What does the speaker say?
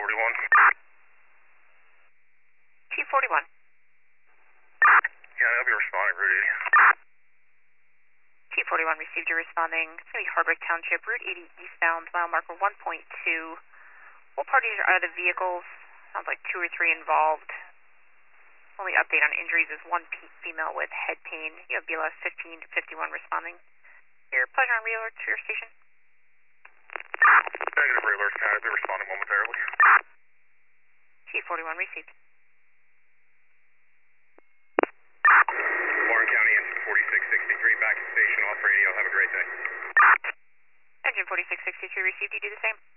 41. T41. Yeah, I'll be responding, Route 80. T41 received your responding. It's going to be Hardwick Township, Route 80 eastbound, mile marker 1.2. What parties are out of the vehicles? Sounds like 2 or 3 involved. Only update on injuries is one female with head pain. You have BLS 15 to 51 responding. Your pleasure on re-alert to your station. Negative re-alert, I'll be responding momentarily. T41 received. Warren County, engine 4663, back to station, off radio. Have a great day. Engine 4663 received. You do the same.